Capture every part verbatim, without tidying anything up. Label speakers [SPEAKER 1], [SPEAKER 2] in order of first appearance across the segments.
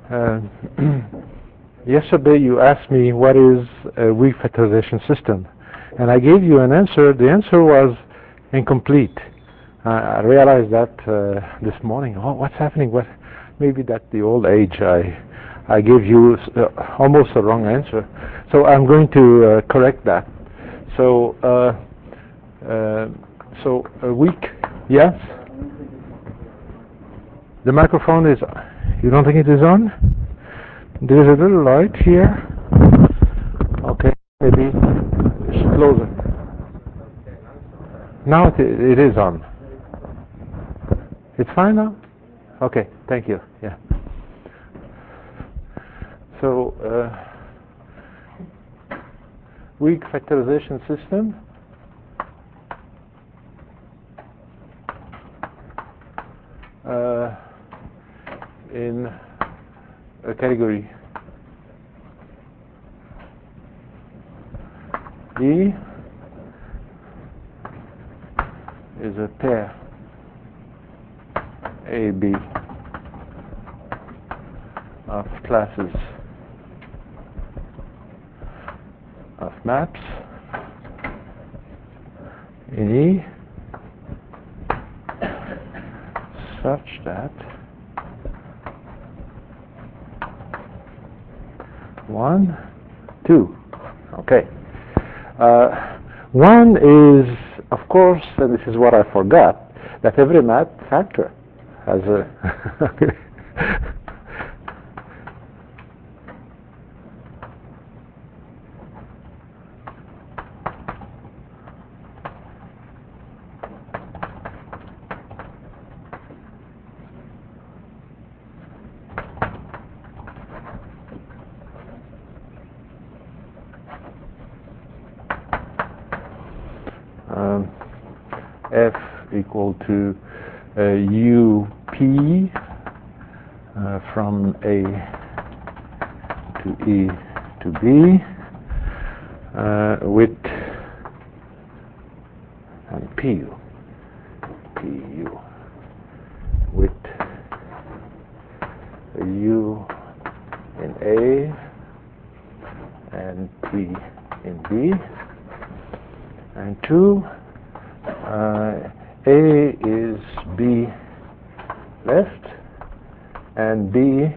[SPEAKER 1] Uh, yesterday you asked me what is a weak factorization system, and I gave you an answer. The answer was incomplete. Uh, I realized that uh, this morning. Oh, what's happening? What? Maybe that's the old age. I I gave you uh, almost the wrong answer. So I'm going to uh, correct that. So uh, uh, so a weak. Yes. The microphone is. You don't think it is on? There is a little light here. Okay, maybe it's closer. Now it, it is on. It's fine now? Okay, thank you. Yeah. So, uh, weak factorization system. Uh, in a category E is a pair A, B of classes of maps in E such that one, two. Okay. Uh, one is, of course, and this is what I forgot, that every map factor has a um, F equal to uh, U P uh, from A to E to B uh, with and P U P U with a U in A and P in B, and two, uh, A is B left and B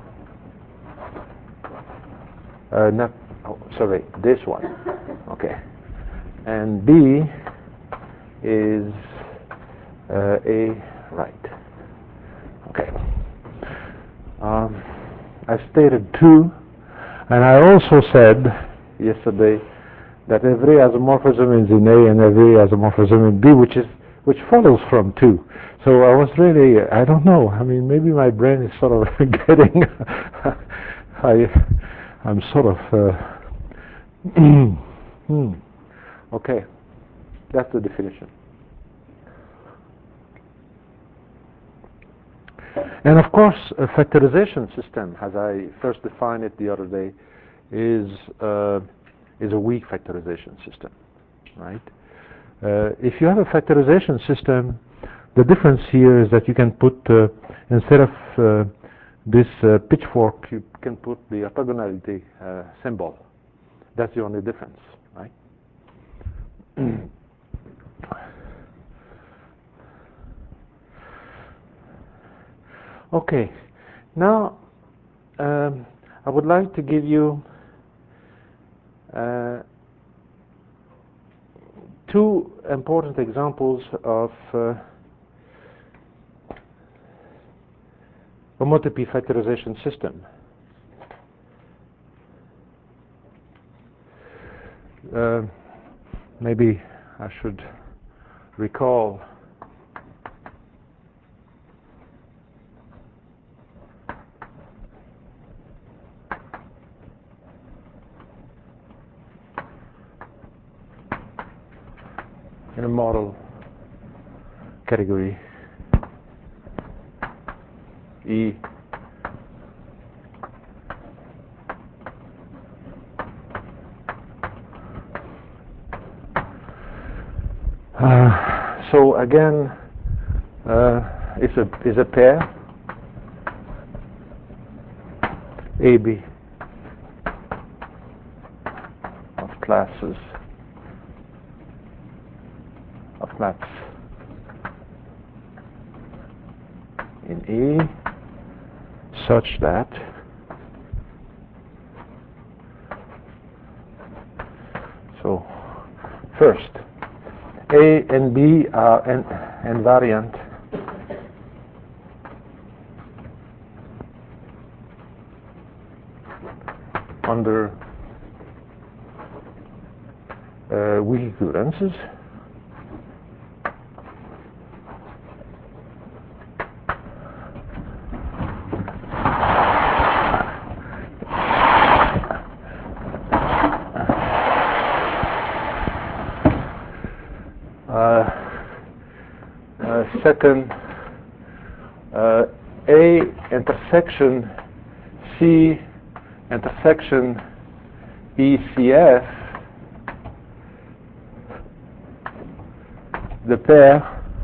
[SPEAKER 1] uh, not oh, sorry this one, okay, and B is uh, A right. Okay. Um, I stated two, and I also said yesterday that every isomorphism is in A and every isomorphism in B, which is which follows from two. So I was really, I don't know. I mean, maybe my brain is sort of getting. I, I'm sort of. Uh, hmm. Okay, that's the definition. And of course, a factorization system, as I first defined it the other day, is uh, is a weak factorization system, right? Uh, if you have a factorization system, the difference here is that you can put uh, instead of uh, this uh, pitchfork, you can put the orthogonality uh, symbol. That's the only difference, right? Okay, now um, I would like to give you uh, two important examples of uh, homotopy factorization system. Uh, maybe I should recall in a model category E uh, so again uh, it's a is a pair A B of classes of maps in E such that so first A and B are in, invariant under uh, weak equivalences. Uh, uh, second, uh, A intersection C intersection E C F, the pair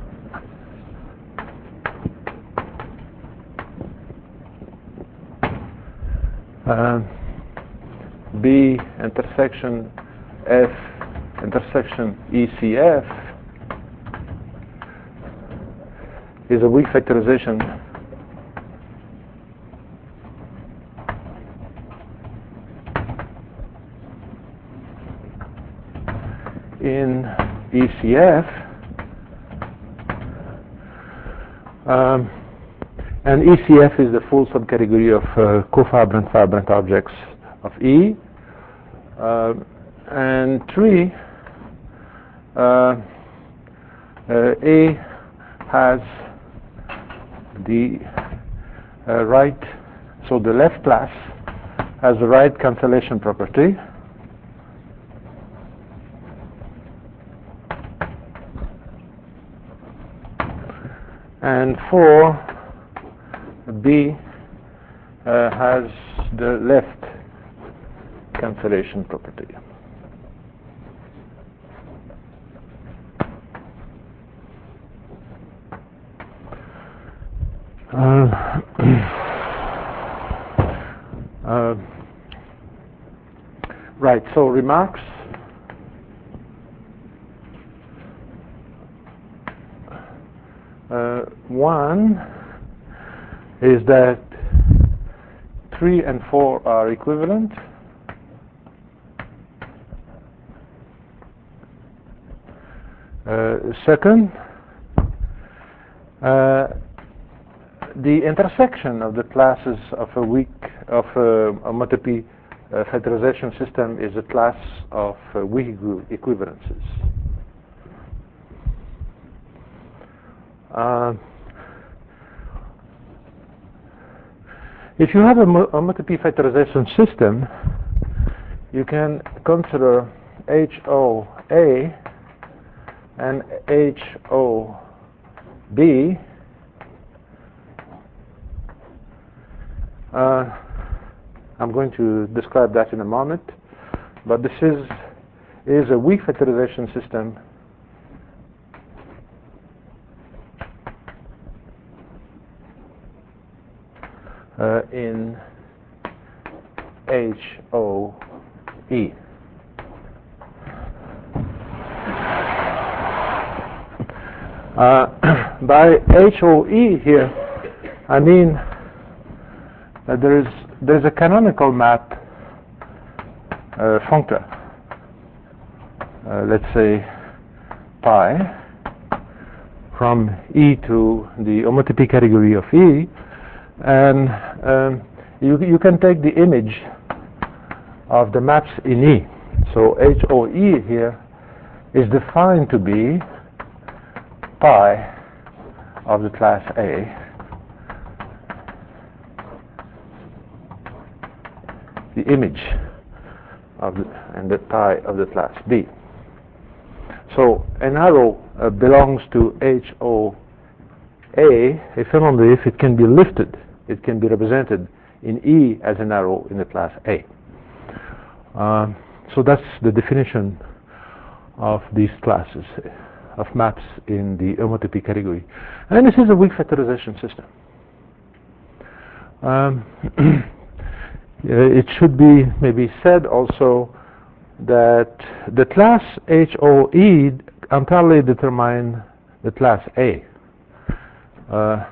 [SPEAKER 1] uh, B intersection F intersection E C F is a weak factorization in E C F, um, and E C F is the full subcategory of uh, cofibrant fibrant objects of E. Uh, and three, uh, uh, A has the uh, right, so the left class has the right cancellation property. And four, B uh, has the left cancellation property. Uh, uh, right, so remarks. Uh, one is that three and four are equivalent. Uh, second, uh, the intersection of the classes of a weak of a homotopy uh, factorization system is a class of uh, weak equivalences. Uh, if you have a homotopy factorization system, you can consider H O A and H O B uh, I'm going to describe that in a moment, but this is is a weak factorization system uh, in H O E. Uh, by H O E here, I mean that there is there is a canonical map uh, functor, uh, let's say pi, from E to the homotopy category of E, and um, you you can take the image of the maps in E. So H O E here is defined to be pi of the class A the image of the, and the pi of the class B. So an arrow uh, belongs to H O A if and only if it can be lifted, it can be represented in E as an arrow in the class A. Uh, so that's the definition of these classes of maps in the homotopy category. And this is a weak factorization system. Um, Uh, it should be maybe said also that the class H O E entirely determine the class A. Uh,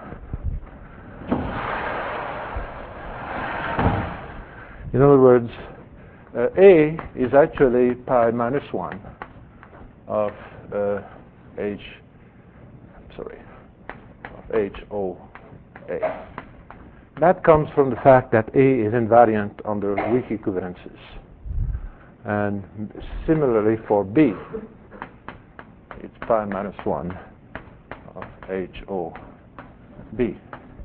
[SPEAKER 1] in other words, uh, A is actually pi minus one of uh, H, sorry, of H O A. That comes from the fact that A is invariant under weak equivalences. And similarly for B, it's pi minus one of H O B.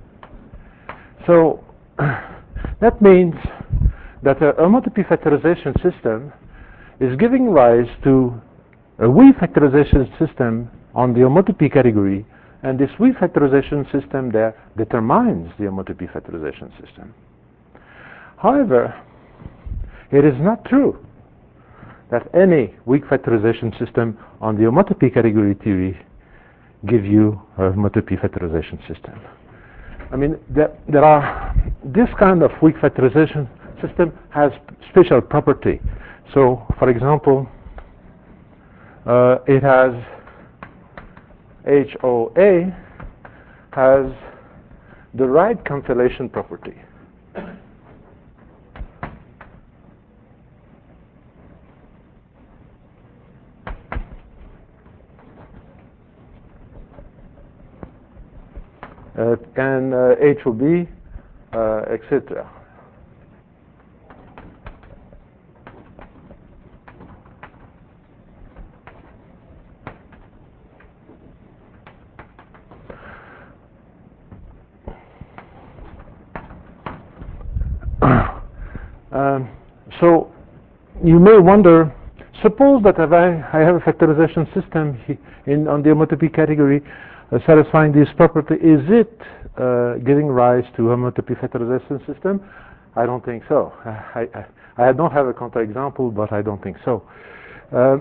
[SPEAKER 1] So that means that a homotopy factorization system is giving rise to a weak factorization system on the homotopy category, and this weak factorization system there determines the homotopy factorization system. However, it is not true that any weak factorization system on the homotopy category theory give you a homotopy factorization system. I mean, there, there are, this kind of weak factorization system has special property. So, for example, uh, it has H O A has the right cancellation property. Uh, and uh, H O B, uh, et cetera. Um, so you may wonder, suppose that if I, I have a factorization system in, on the homotopy category uh, satisfying this property, is it uh, giving rise to homotopy factorization system? I don't think so. I, I, I don't have a counterexample, but I don't think so. Uh,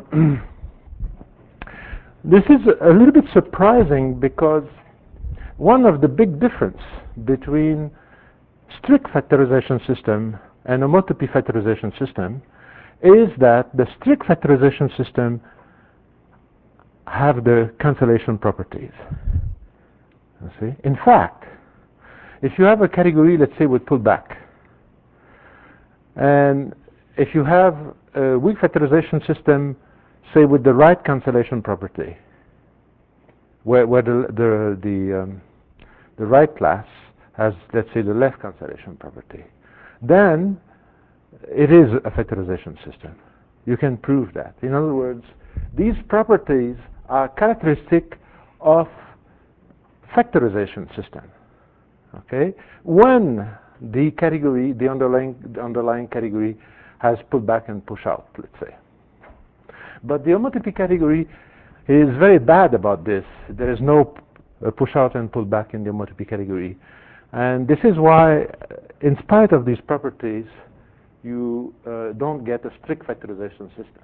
[SPEAKER 1] this is a little bit surprising because one of the big difference between strict factorization system and homotopy factorization system is that the strict factorization system have the cancellation properties. You see? In fact, if you have a category, let's say with pullback, and if you have a weak factorization system, say with the right cancellation property, where, where the the the, um, the right class has, let's say, the left cancellation property, then it is a factorization system. You can prove that. In other words, these properties are characteristic of factorization system. Okay? When the category, the underlying, the underlying category has pull back and push out, let's say. But the homotopy category is very bad about this. There is no uh, push out and pull back in the homotopy category. And this is why, in spite of these properties, you uh, don't get a strict factorization system.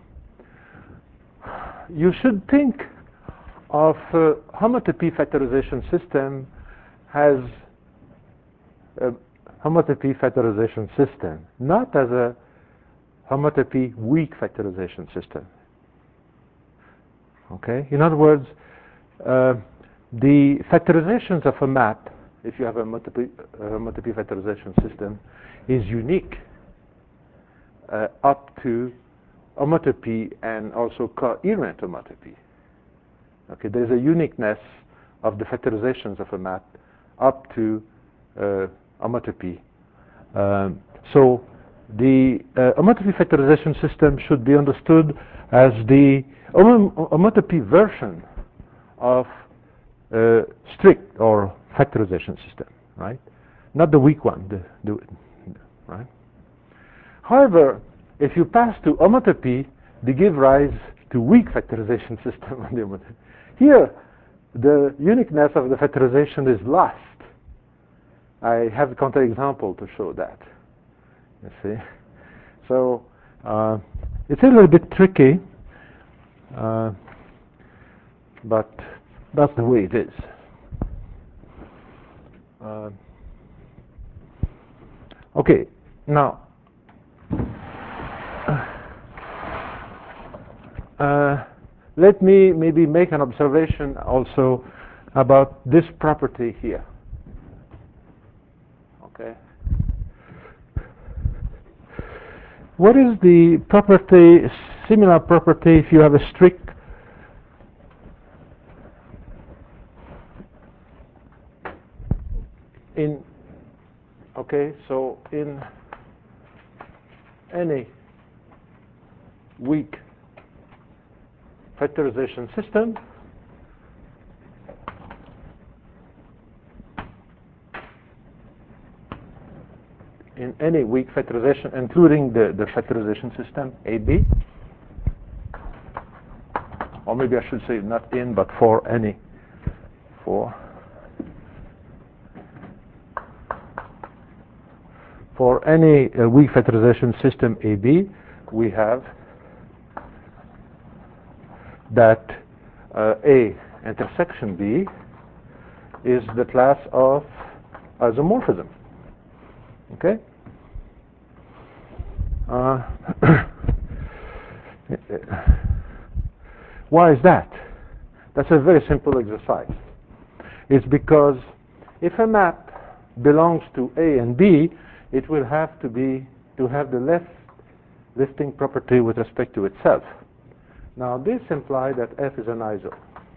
[SPEAKER 1] You should think of uh, homotopy factorization system as a homotopy factorization system, not as a homotopy weak factorization system. Okay? In other words, uh, the factorizations of a map, if you have a homotopy, a homotopy factorization system, is unique uh, up to homotopy and also coherent homotopy. Okay, there's a uniqueness of the factorizations of a map up to uh, homotopy. Um, so the uh, homotopy factorization system should be understood as the hom homotopy version of uh, strict or factorization system, right? Not the weak one, the, the, right? However, if you pass to homotopy, they give rise to weak factorization system on the homotopy. Here, the uniqueness of the factorization is lost. I have a counterexample to show that. You see? So, uh, it's a little bit tricky, uh, but that's the way it is. Uh, okay, Now, uh, let me maybe make an observation also about this property here. Okay. What is the property, similar property, if you have a strict in, okay, so in any weak factorization system, in any weak factorization, including the, the factorization system A B, or maybe I should say not in, but for any, for for any uh, weak factorization system A B, we have that uh, A intersection B is the class of isomorphism. Okay? Uh, why is that? That's a very simple exercise. It's because if a map belongs to A and B, it will have to be to have the left lifting property with respect to itself. Now this implies that F is an iso.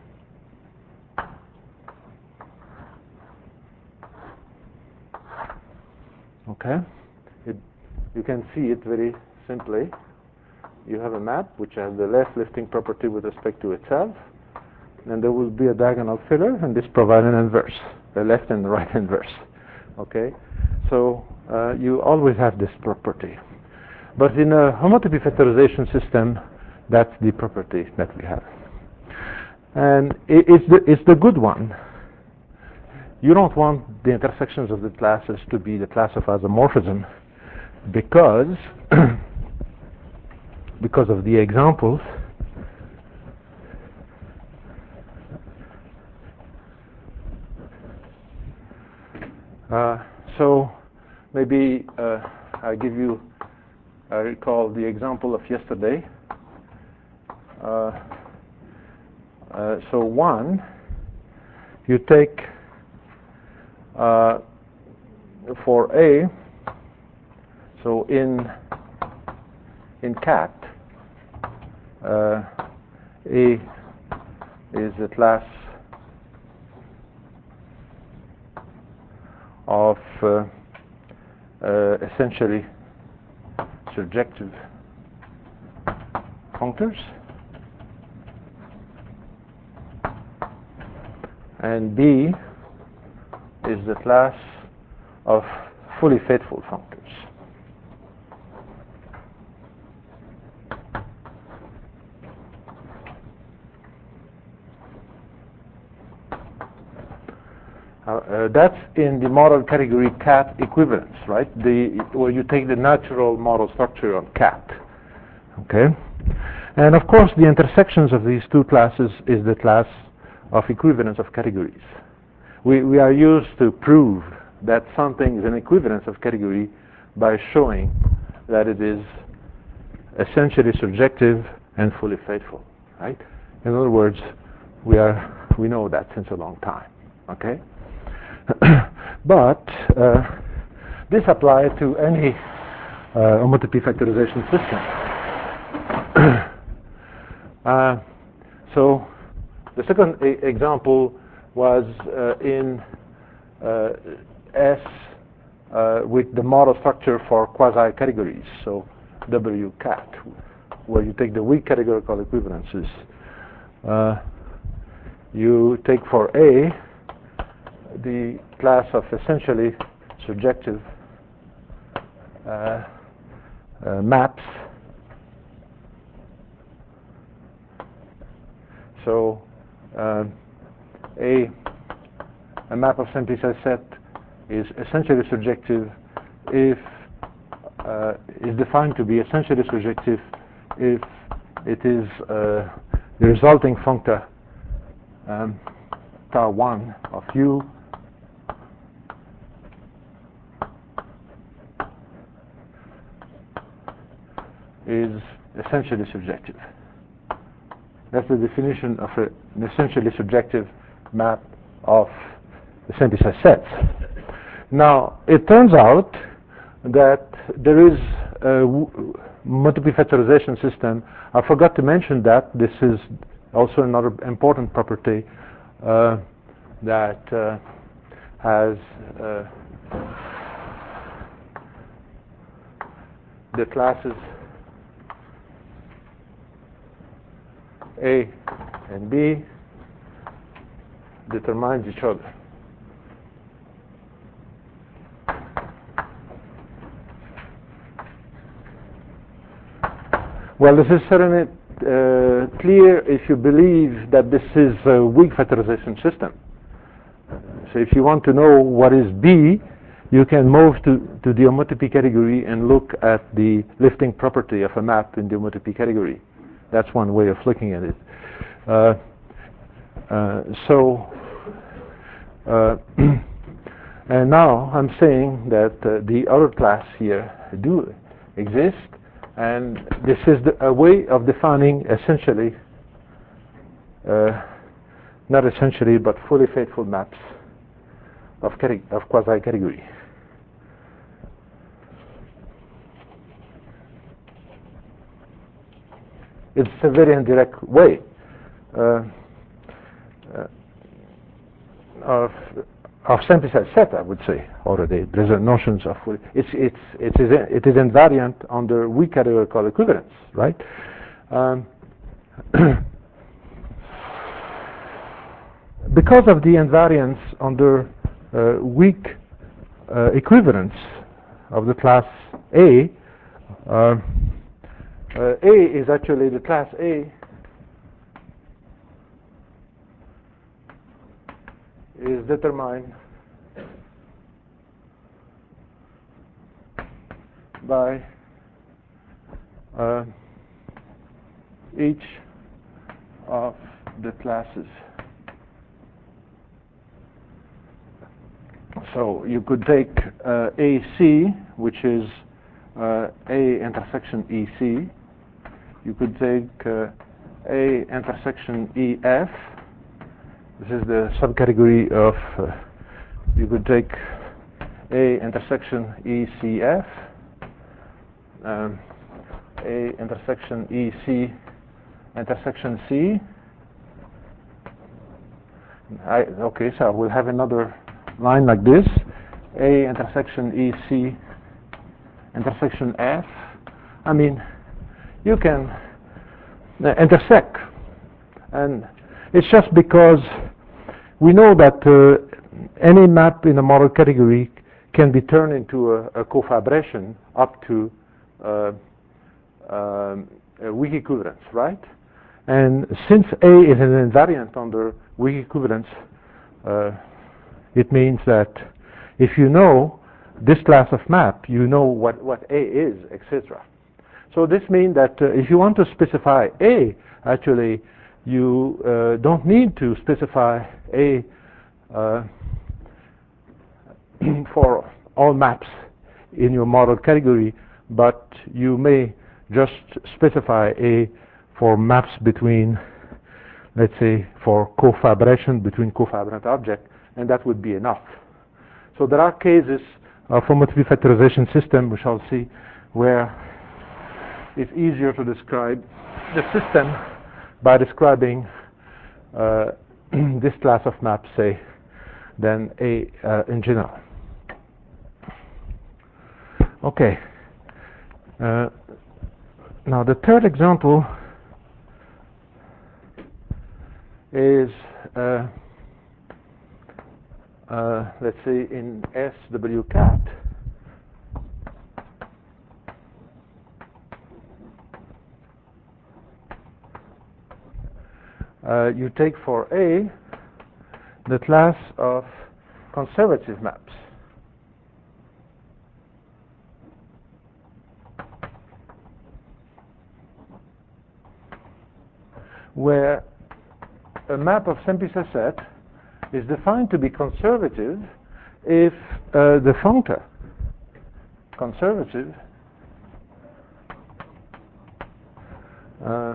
[SPEAKER 1] Okay? It, you can see it very simply. You have a map which has the left lifting property with respect to itself, and there will be a diagonal filler, and this provides an inverse, the left and the right inverse. Okay? So uh, you always have this property. But in a homotopy factorization system, that's the property that we have. And it, it's, the, it's the good one. You don't want the intersections of the classes to be the class of isomorphism because, because of the examples. Uh, so maybe uh, I give you, I recall the example of yesterday. Uh, uh, so one, you take uh, for A, so in in cat, uh, A is a class of uh, uh, essentially surjective functors, and B is the class of fully faithful functors. Uh, uh, that's in the model category cat equivalence, right? The where you take the natural model structure on cat. Okay, and of course the intersections of these two classes is the class of equivalence of categories. We we are used to prove that something is an equivalence of category by showing that it is essentially surjective and fully faithful, right? In other words, we are we know that since a long time. Okay. But uh, this applies to any uh, homotopy factorization system. uh, so the second e example was uh, in uh, S uh, with the model structure for quasi-categories, so W cat, where you take the weak categorical equivalences. Uh, you take for A the class of essentially surjective uh, uh, maps. So uh, a a map of simplicial set is essentially surjective if uh, is defined to be essentially surjective if it is uh, the resulting functor um, tau one of U is essentially subjective. That's the definition of a, an essentially subjective map of the synthesized sets. Now, it turns out that there is a multiple factorization system. I forgot to mention that. This is also another important property uh, that uh, has uh, the classes A and B determines each other. Well, this is certainly uh, clear if you believe that this is a weak factorization system. So if you want to know what is B, you can move to, to the homotopy category and look at the lifting property of a map in the homotopy category. That's one way of looking at it. Uh, uh, so, uh, and now I'm saying that uh, the other class here do exist, and this is the, a way of defining essentially, uh, not essentially, but fully faithful maps of, of quasi-category. It's a very indirect way uh, uh, of of synthesized set, I would say already. There's a notions of it's it's it is it is invariant under weak categorical equivalence, right? Um, because of the invariance under uh, weak uh, equivalence of the class A. Uh, Uh, A is actually the class A is determined by uh, each of the classes. So you could take uh, A C, which is uh, A intersection E C. You could take uh, A intersection E F. This is the subcategory of, uh, you could take A intersection E C F, um, A intersection E C intersection C. I, okay, so we'll have another line like this, A intersection E C intersection F. I mean, you can uh, intersect, and it's just because we know that uh, any map in a model category can be turned into a, a cofabration up to uh, um, a weak equivalence, right? And since A is an invariant under weak equivalence, uh, it means that if you know this class of map, you know what, what A is, et cetera. So this means that uh, if you want to specify A, actually, you uh, don't need to specify A uh, for all maps in your model category, but you may just specify A for maps between, let's say, for cofabration between cofabrant objects, and that would be enough. So there are cases of homotopy factorization system, we shall see, where it's easier to describe the system by describing uh, this class of maps, say, than A uh, in general. Okay. Uh, now the third example is, uh, uh, let's say, in S W cat. Uh, you take for A the class of conservative maps, where a map of synthesis set is defined to be conservative if uh, the functor conservative uh,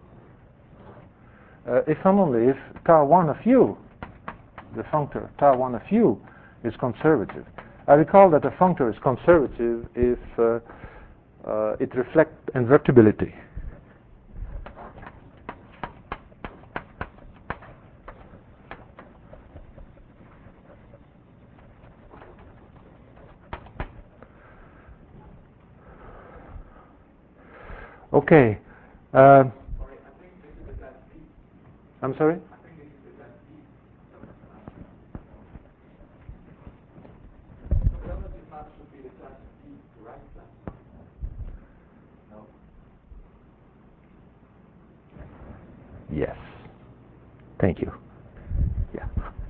[SPEAKER 1] uh, if and only if tau one of u, the functor tau one of u, is conservative. I recall that a functor is conservative if uh, uh, it reflects invertibility. Okay. Uh, I'm sorry? Yes. Thank you. Yeah.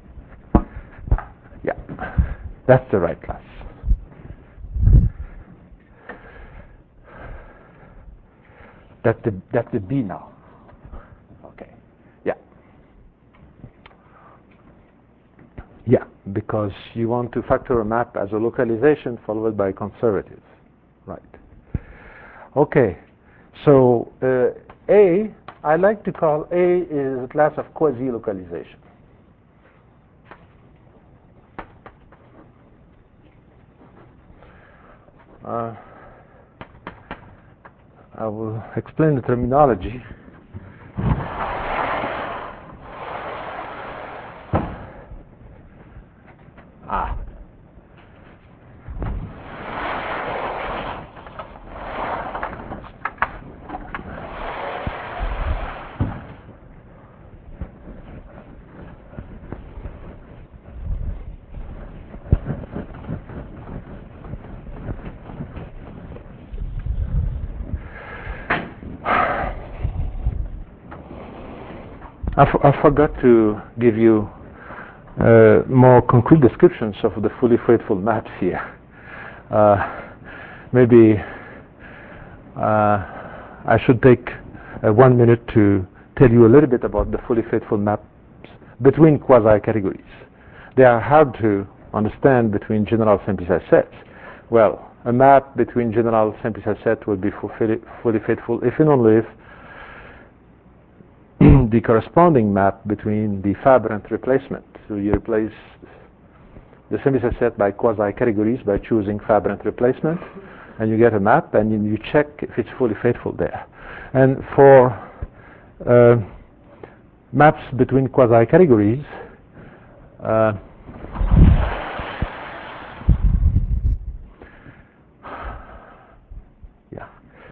[SPEAKER 1] Yeah. That's the right class. That's the that's the B now. Okay. Yeah. Yeah, because you want to factor a map as a localization followed by conservative. Right. Okay. So uh, A, I like to call A is a class of quasi-localization. Uh, I will explain the terminology. Ah. I, f I forgot to give you uh, more concrete descriptions of the fully faithful maps here. Uh, maybe uh, I should take uh, one minute to tell you a little bit about the fully faithful maps between quasi-categories. They are hard to understand between general simplified sets. Well, a map between general simplified sets will be fully, fully faithful if and only if the corresponding map between the Fabry replacement. So you replace the simplified set by quasi-categories by choosing Fabry replacement, and you get a map, and you check if it's fully faithful there. And for uh, maps between quasi-categories, uh, yeah.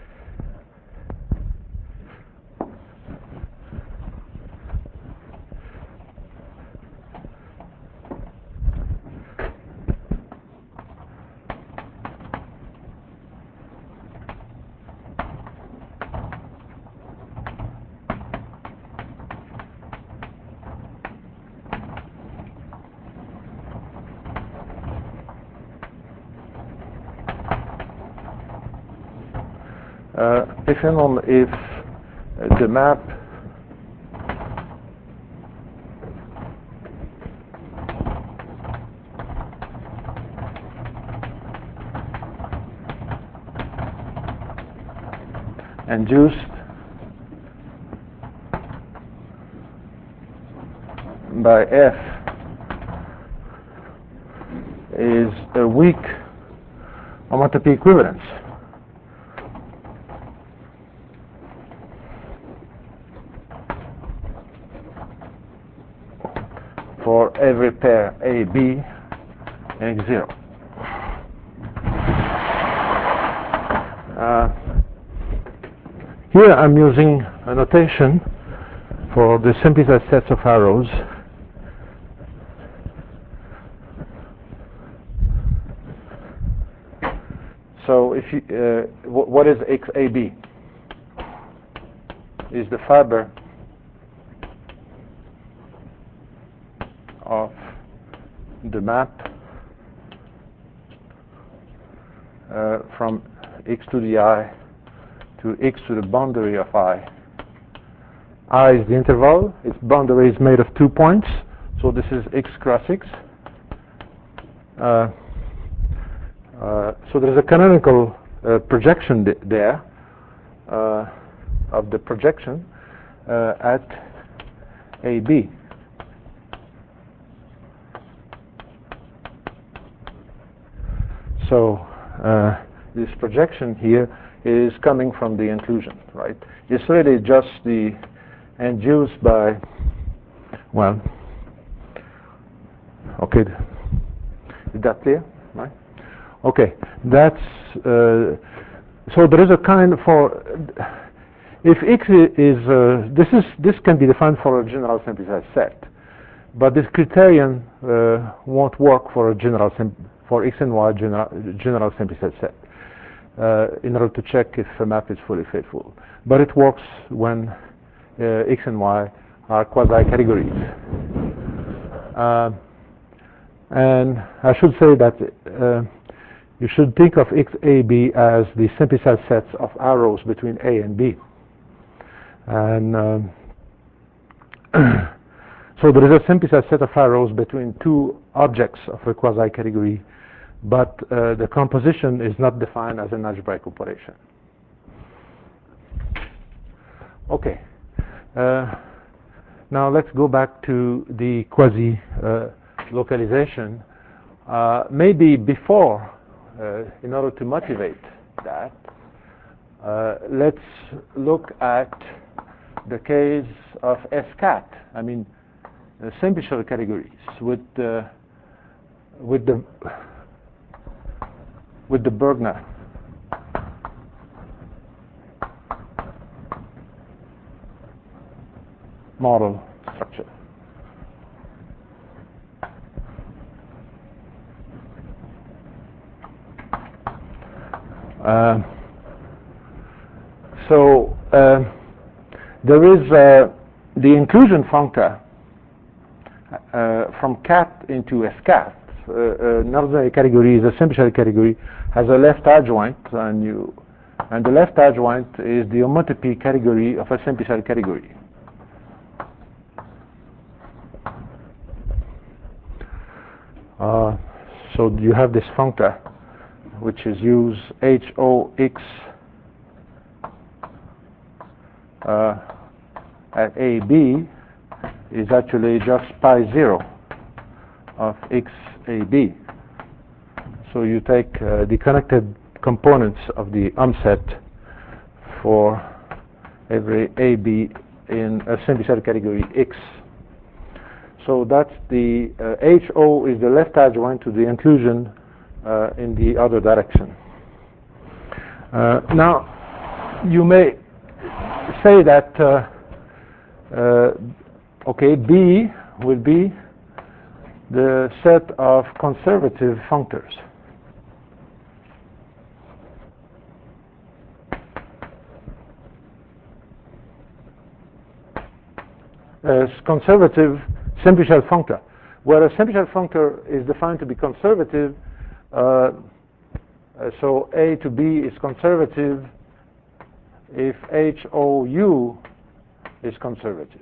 [SPEAKER 1] Uh, if and only if uh, the map induced by F is a weak homotopy equivalence. For every pair A, B, and X zero. Uh, here I'm using a notation for the simplified sets of arrows. So if you, uh, what is X A B? Is the fiber of the map uh, from x to the I to x to the boundary of I. I is the interval. Its boundary is made of two points, so this is x cross x. Uh, uh, so there is a canonical uh, projection th there. Uh, of the projection uh, at A B. So uh, this projection here is coming from the inclusion, right? It's really just the induced by, well, okay, is that clear, right? Okay, that's, uh, so there is a kind for, if X is, uh, this is, this can be defined for a general simplified set, but this criterion uh, won't work for a general, sim for X and Y general, general simplified set uh, in order to check if a map is fully faithful. But it works when uh, X and Y are quasi-categories. Uh, and I should say that uh, you should think of X, A, B as the simplified sets of arrows between A and B. And um, so there is a simplified set of arrows between two objects of a quasi-category, but uh, the composition is not defined as an algebraic operation. Okay. Uh, now let's go back to the quasi-localization. Uh, uh, maybe before, uh, in order to motivate that, uh, let's look at the case of S cat. I mean, uh, simple categories with uh, with the with the Bergner model structure. Uh, so uh, there is uh, the inclusion functor uh, from cat into S cat. Uh, uh, another category is a simple category, has a left adjoint, and you and the left adjoint is the homotopy category of a simple category. Uh, so you have this functor, which is use H O X uh, at A B is actually just pi zero of X A B. So you take uh, the connected components of the O M set for every A B in a simple category X. So that's the uh, H O is the left adjoint to the inclusion uh, in the other direction. Uh, now, you may say that, uh, uh, okay, B will be the set of conservative functors. As conservative simple shell functor, where a simple shell functor is defined to be conservative, uh, uh, so A to B is conservative if H O U is conservative.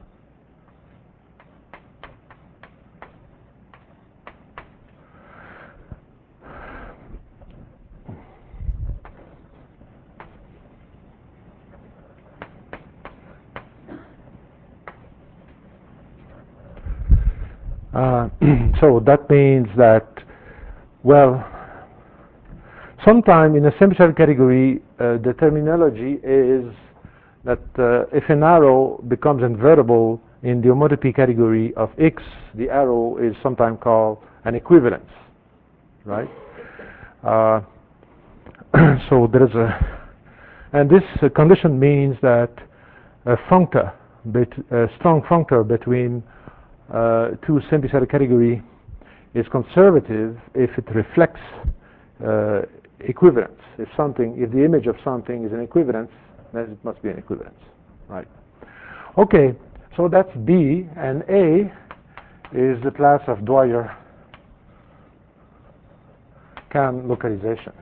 [SPEAKER 1] Uh, so that means that, well, sometime in a simple shell category, uh, the terminology is that uh, if an arrow becomes invertible in the homotopy category of X, the arrow is sometimes called an equivalence, right? Uh, so there is a, and this uh, condition means that a functor, bet, a strong functor between uh, two simple shell category is conservative if it reflects uh, equivalence. If something, if the image of something is an equivalence, then it must be an equivalence, right? Okay, so that's B, and A is the class of Dwyer-Kahn localization.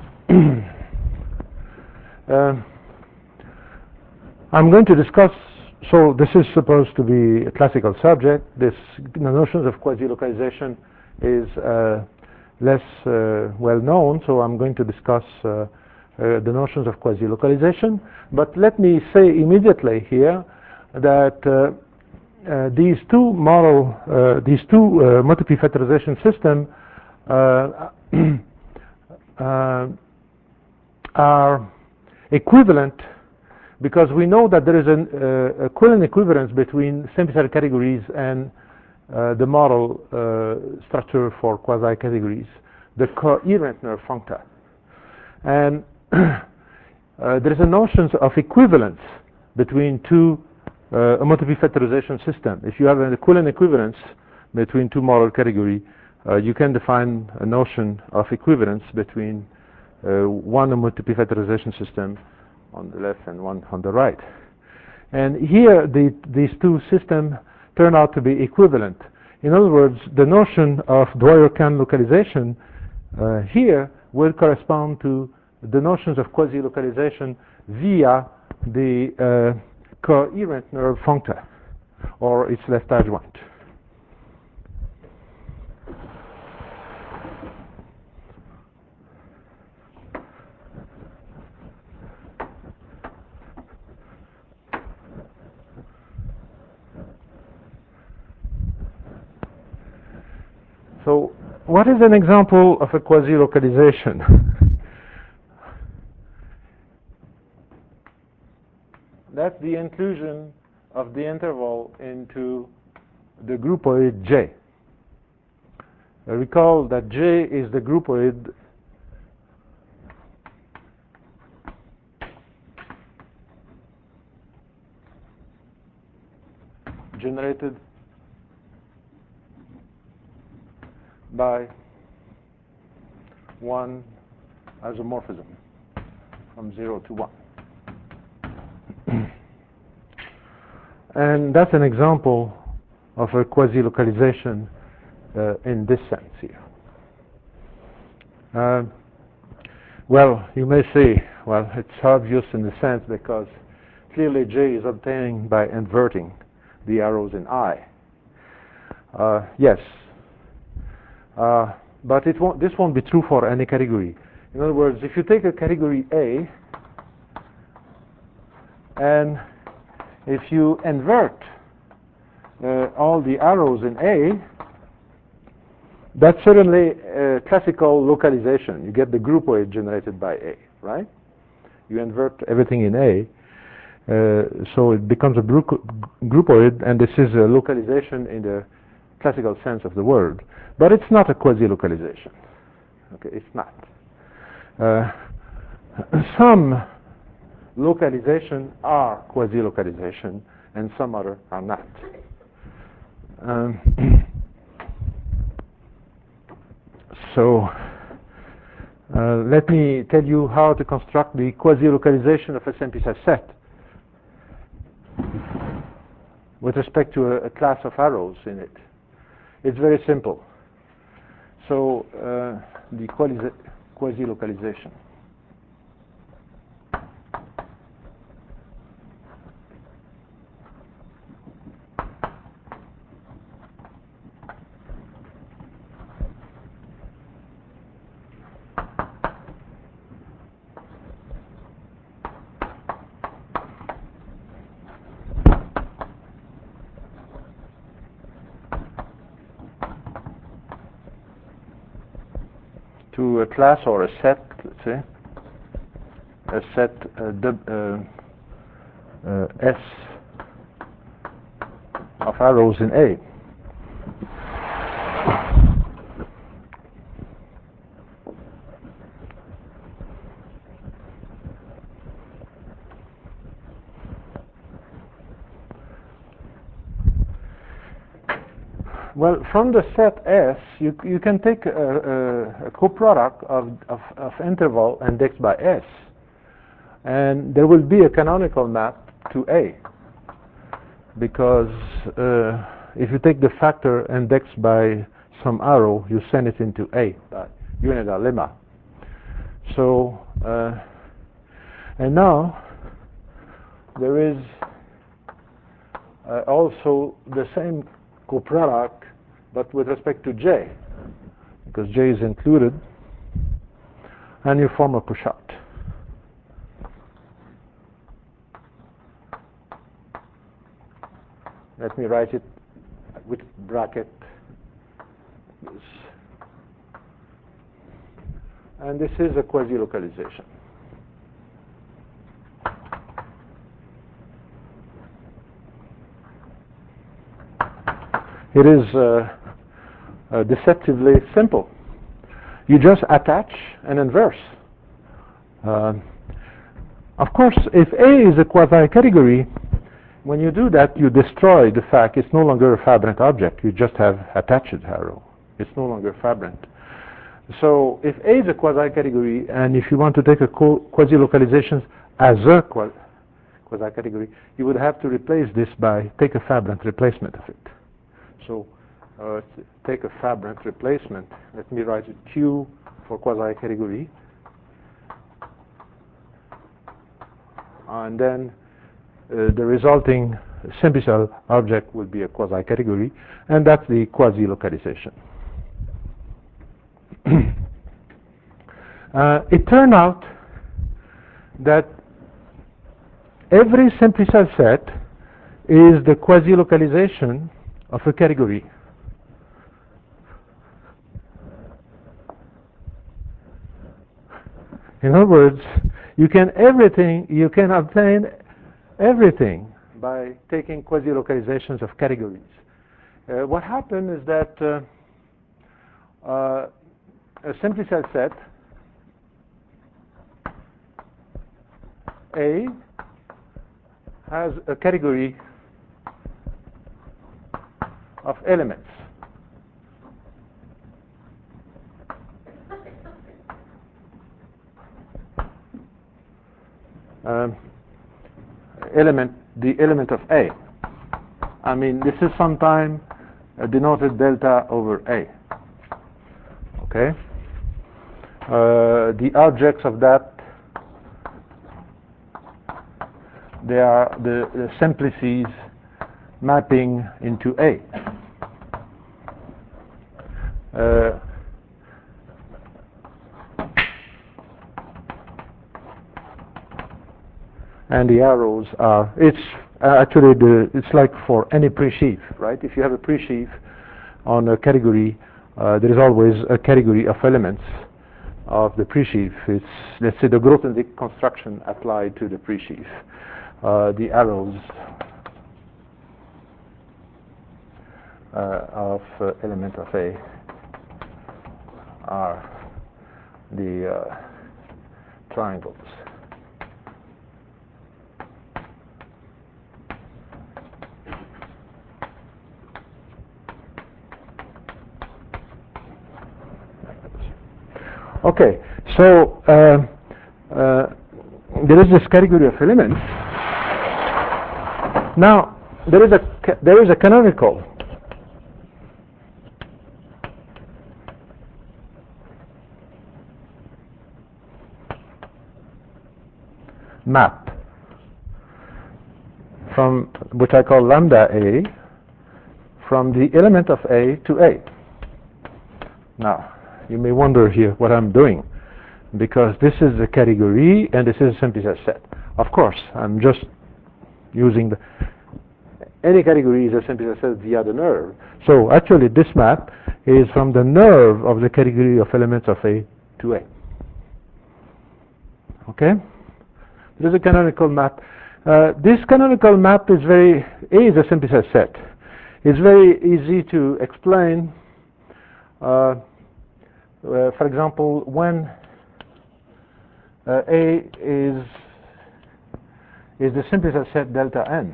[SPEAKER 1] uh, I'm going to discuss so this is supposed to be a classical subject. This the notions of quasi-localization is uh, less uh, well known, so I'm going to discuss uh, uh, the notions of quasi-localization. But let me say immediately here that uh, uh, these two model, uh, these two uh, multiple factorization system uh, uh, are equivalent, because we know that there is an uh, equivalent equivalence between simplified categories and uh, the model uh, structure for quasi-categories, the coherent nerve functor. And uh, there is a notion of equivalence between two uh, a multiple factorization system. If you have an equivalent equivalence between two model category, uh, you can define a notion of equivalence between uh, one multiple factorization system on the left and one on the right. And here the, these two systems turn out to be equivalent. In other words, the notion of Dwyer-Kahn localization uh, here will correspond to the notions of quasi-localization via the uh, coherent nerve functor, or its left adjoint. So what is an example of a quasi-localization? That's the inclusion of the interval into the groupoid J. Uh, recall that J is the groupoid generated by one isomorphism from zero to one. And that's an example of a quasi-localization uh, in this sense here. Uh, well, you may say, well, it's obvious in the sense because clearly J is obtained by inverting the arrows in I. Uh, yes. Uh, but it won't, this won't be true for any category. In other words, if you take a category A and if you invert uh, all the arrows in A, that's certainly a classical localization. You get the groupoid generated by A, right? You invert everything in A, uh, so it becomes a groupoid, and this is a localization in the classical sense of the word. But it's not a quasi-localization. Okay, it's not. Uh, some localization are quasi-localization, and some other are not. Um, so uh, let me tell you how to construct the quasi-localization of a simplified set with respect to a, a class of arrows in it. It's very simple. So uh, the quasi-localization. To a class or a set, let's say, a set uh, uh, uh, S of arrows in A. Well, from the set S, you, you can take a, a, a coproduct of, of, of interval indexed by S, and there will be a canonical map to A, because uh, if you take the factor indexed by some arrow, you send it into A by Unidad lemma. So, uh, and now there is uh, also the same coproduct, but with respect to J, because J is included, and you form a push out. Let me write it with bracket. And this is a quasi-localization. It is uh, uh, deceptively simple. You just attach and inverse. Uh, of course, if A is a quasi-category, when you do that, you destroy the fact it's no longer a Fabrent object. You just have attached arrow. It's no longer Fabrent. So if A is a quasi-category, and if you want to take a quasi-localization as a quasi-category, you would have to replace this by take a Fabrent replacement of it. So uh, take a Fabrent replacement. Let me write it Q for quasi-category. And then uh, the resulting simple object will be a quasi-category, and that's the quasi-localization. uh, it turned out that every simple set is the quasi-localization of a category. In other words, you can everything you can obtain everything by taking quasi-localizations of categories. Uh, what happened is that uh, uh, a simple set A has a category of elements. Um, element, the element of A. I mean, this is sometimes uh, denoted delta over A. Okay? Uh, the objects of that, they are the, the simplices mapping into A. Uh, and the arrows are, it's uh, actually the, it's like for any pre-sheaf, right? If you have a pre-sheaf on a category, uh, there is always a category of elements of the pre-sheaf. It's, let's say, the Grothendieck construction applied to the pre-sheaf. Uh, the arrows uh, of uh, element of A are the uh, triangles. Okay, so uh, uh, there is this category of elements. Now there is a there is a canonical map from which I call lambda A from the element of A to A. Now you may wonder here what I'm doing, because this is a category and this is a simple set. Of course, I'm just using the any category is a simple set via the nerve. So actually this map is from the nerve of the category of elements of A to A. Okay? This is a canonical map. Uh, this canonical map is very, A is a simple set. It's very easy to explain. Uh, uh, for example, when uh, A is is the simple set delta n.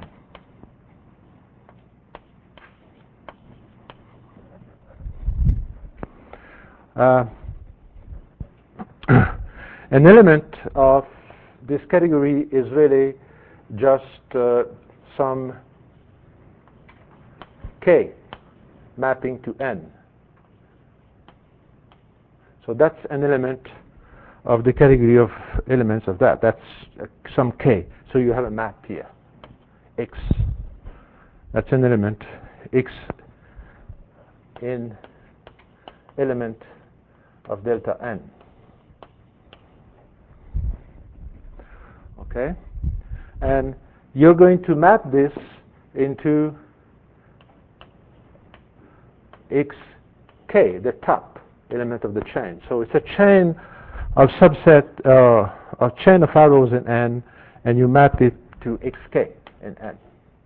[SPEAKER 1] Uh, an element of this category is really just uh, some k mapping to n. So that's an element of the category of elements of that. That's uh, some k. So you have a map here, x That's an element. X in element of delta n. Okay? And you're going to map this into xk, the top element of the chain. So it's a chain of subset, uh, a chain of arrows in n, and you map it to xk in n.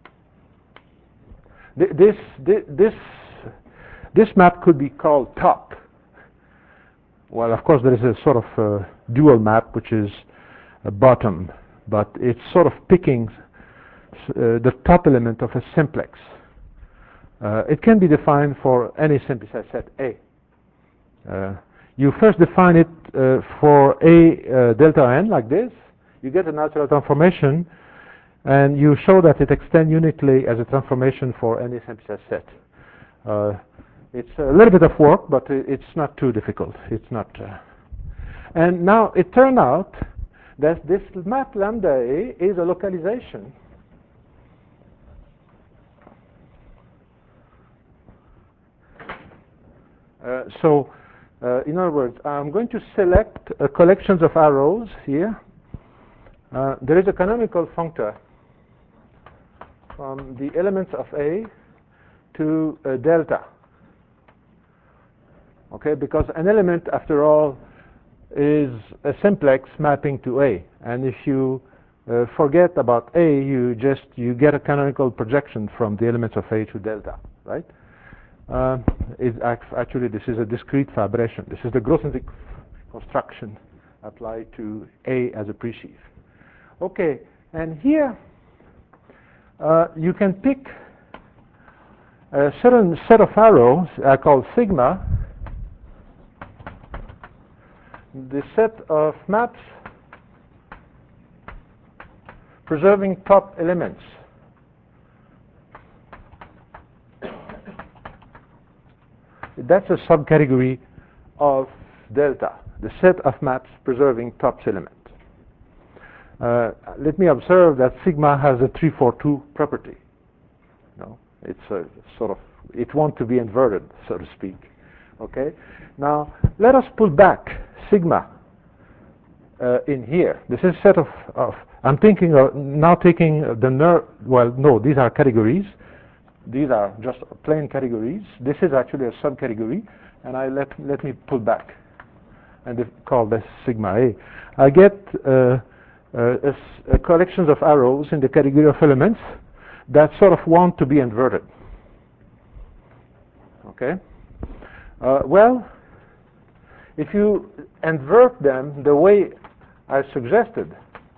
[SPEAKER 1] This, this, this map could be called top. Well, of course, there is a sort of uh, dual map, which is a bottom, but it's sort of picking uh, the top element of a simplex. Uh, it can be defined for any simplified set A. Uh, you first define it uh, for A uh, delta n like this. You get a natural transformation, and you show that it extends uniquely as a transformation for any simplified set. Uh, it's a little bit of work, but it's not too difficult. It's not. Uh, and now it turned out that this map lambda A is a localization Uh, so, uh, in other words, I'm going to select uh, collections of arrows here. Uh, there is a canonical functor from the elements of A to uh, delta. Okay, because an element, after all, is a simplex mapping to A. And if you uh, forget about A, you just you get a canonical projection from the elements of A to delta, right? Uh, is actually, this is a discrete fibration. This is the Grothendieck construction applied to A as a presheaf. Okay, and here uh, you can pick a certain set of arrows uh, called sigma, the set of maps preserving top elements. That's a subcategory of delta, the set of maps preserving top element. Uh, let me observe that sigma has a three four two property. No, it's a sort of, it wants to be inverted, so to speak. Okay. Now let us pull back sigma uh, in here. This is a set of, of I'm thinking of now taking the ner. Well, no, these are categories. These are just plain categories. This is actually a subcategory, and I let let me pull back and call this sigma A. I get uh, uh, a, a collections of arrows in the category of elements that sort of want to be inverted. Okay. Uh, well, if you invert them the way I suggested,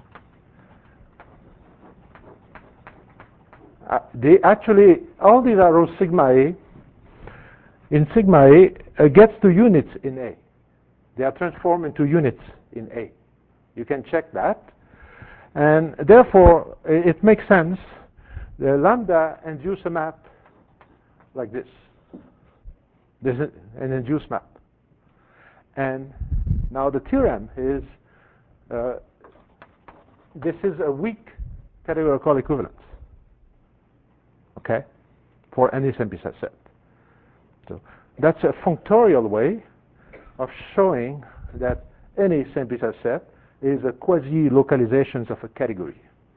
[SPEAKER 1] Uh, they actually, all these arrows sigma A, in sigma A, uh, gets to units in A. They are transformed into units in A. You can check that. And therefore, it, it makes sense. The lambda induce a map like this. This is an induced map. And now the theorem is, uh, this is a weak categorical equivalence. Okay, for any simplified set. So that's a functorial way of showing that any simplified set is a quasi-localizations of a category.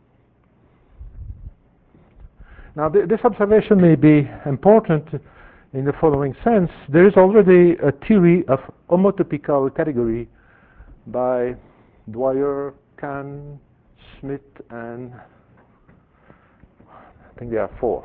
[SPEAKER 1] Now th this observation may be important in the following sense. There is already a theory of homotypical category by Dwyer, Kahn, Schmidt, and I think there are four.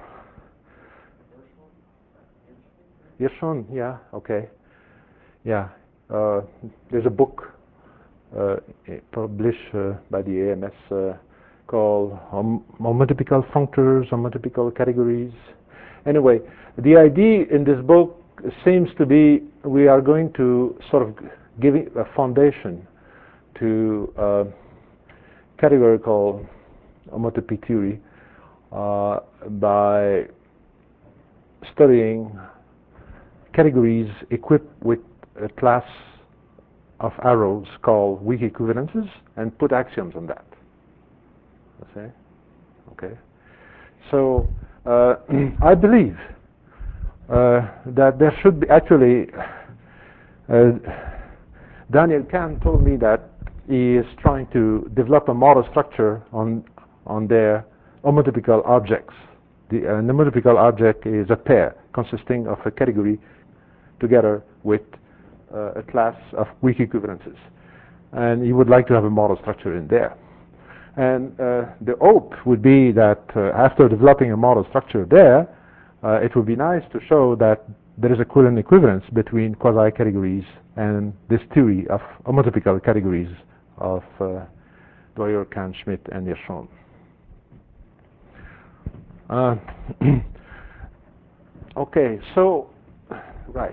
[SPEAKER 1] Hirschhorn, yeah, okay. Yeah, uh, there's a book uh, published uh, by the A M S uh, called hom Homotypical Functors, Homotypical Categories. Anyway, the idea in this book seems to be we are going to sort of give a foundation to uh, categorical homotopy theory uh, by studying categories equipped with a class of arrows called weak equivalences and put axioms on that. Okay. Okay. So uh, I believe uh, that there should be actually. Uh, Daniel Kahn told me that he is trying to develop a model structure on on their homotypical objects. The uh, homotypical object is a pair consisting of a category together with uh, a class of weak equivalences, and he would like to have a model structure in there. And uh, the hope would be that uh, after developing a model structure there, uh, it would be nice to show that there is a Quillen equivalence between quasi-categories and this theory of homotypical categories of uh, Dwyer, Kahn, Schmidt, and Hirschhorn. Uh, okay, so, right.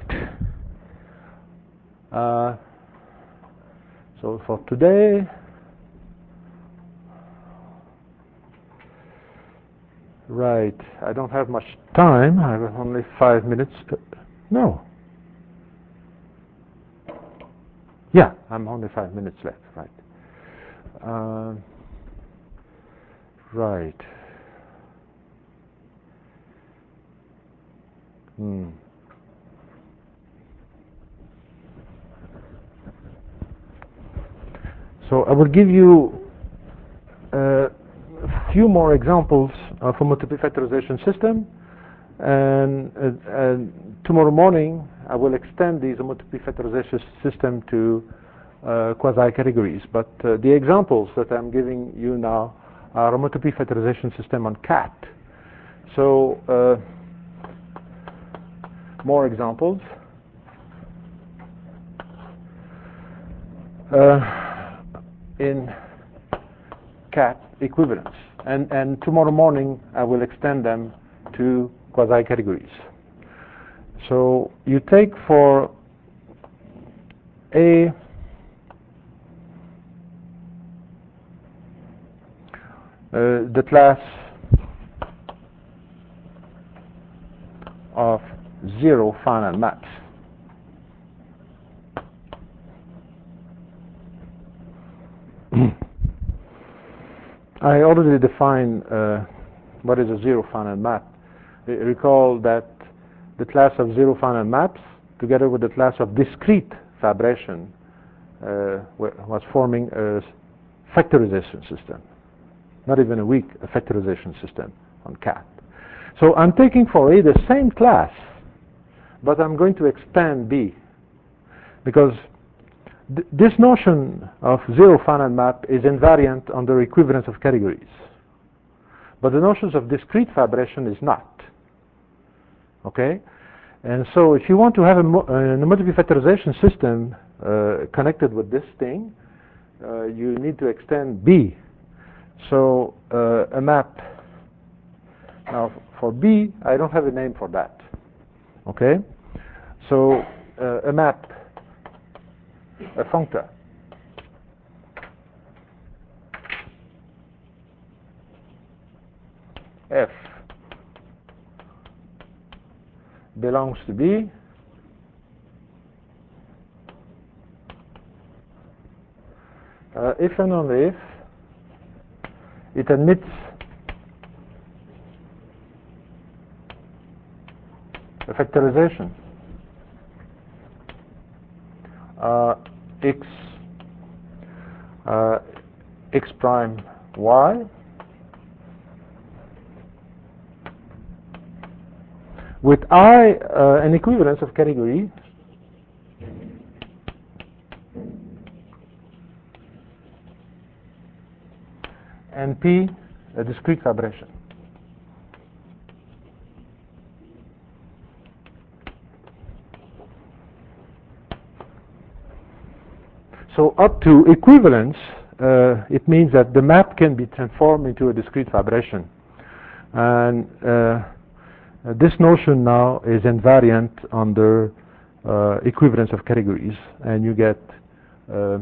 [SPEAKER 1] Uh, so for today, right, I don't have much time. I have only five minutes. No. Yeah, I'm only five minutes left, right. Uh, right. Hmm. So I will give you uh, a few more examples of a multiple factorization system, and, uh, and tomorrow morning I will extend these multiple factorization system to uh, quasi-categories. But uh, the examples that I'm giving you now are a multiple factorization system on cat. So uh, more examples. Uh, in cat equivalence, and and tomorrow morning I will extend them to quasi-categories. So you take for A uh, the class of zero finite maps. I already defined uh, what is a zero finite map. I recall that the class of zero finite maps, together with the class of discrete fabration, uh, was forming a factorization system. Not even a weak a factorization system on cat. So I'm taking for A the same class, but I'm going to expand B, because th this notion of zero finite map is invariant under equivalence of categories. But the notions of discrete fabration is not. Okay? And so if you want to have a, mo a multiple factorization system uh, connected with this thing, uh, you need to extend B. So uh, a map, now for B, I don't have a name for that. Okay? So uh, a map, a functor, F belongs to B uh, if and only if it admits a factorization uh, x uh, x prime y with I uh, an equivalence of category and P a discrete fabration. So up to equivalence, uh, it means that the map can be transformed into a discrete fabration. And uh, this notion now is invariant under uh, equivalence of categories, and you get uh,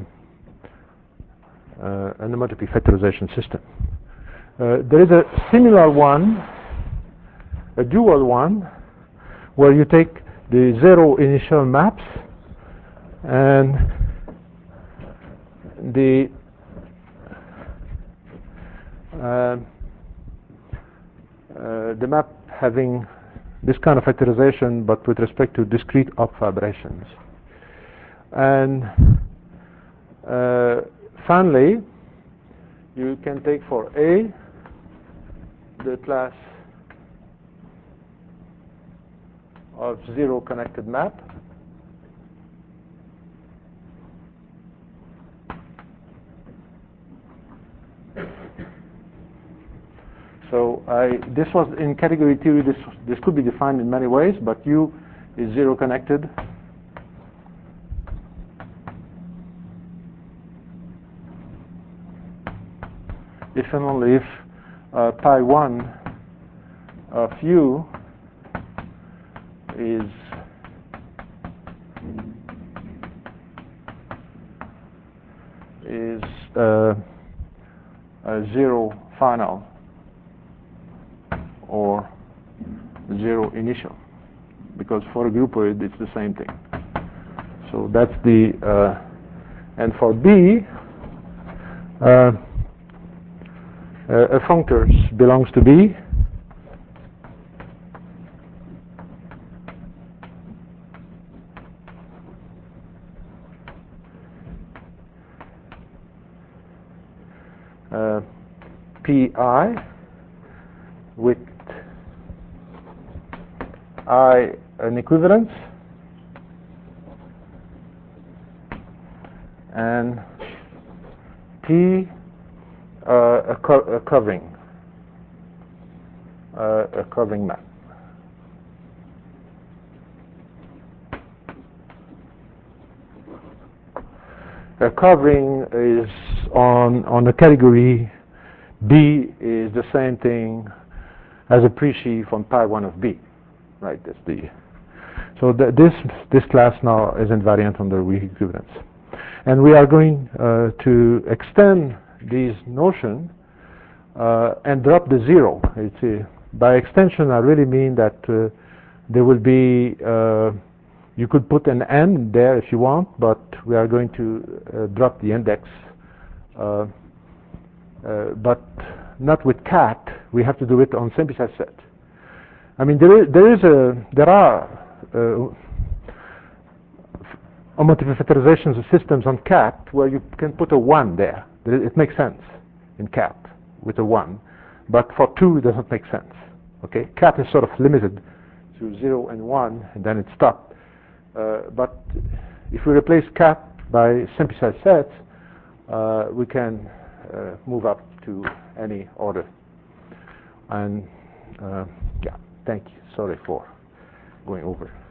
[SPEAKER 1] uh, an homotopy factorization system. Uh, there is a similar one, a dual one, where you take the zero initial maps and the uh, uh, the map having this kind of factorization, but with respect to discrete up vibrations. And uh, finally, you can take for A the class of zero connected map. So I, this was in category theory, this, this could be defined in many ways, but U is zero connected. If and only if uh, pi one of U is is uh, a zero final or zero initial, because for a groupoid it's the same thing. So that's the uh, and for B, uh, a functors belongs to B. Uh, Pi with I an equivalence and T uh, a, co a covering uh, a covering map. A covering is on on the category B is the same thing as a presheaf on pi one of B, right? That's the so the, this this class now is invariant under weak equivalence, and we are going uh, to extend these notion uh, and drop the zero. It's a, by extension, I really mean that uh, there will be uh, you could put an n there if you want, but we are going to uh, drop the index. Uh, uh, but not with cat. We have to do it on simple-size set. I mean, there is there is a there are uh, homotopy factorizations of systems on cat where you can put a one there. It makes sense in cat with a one, but for two it doesn't make sense. Okay, cat is sort of limited to zero and one, and then it stopped. Uh, but if we replace cat by simple-size sets, uh, we can uh, move up to any order. And uh, yeah, thank you. Sorry for going over.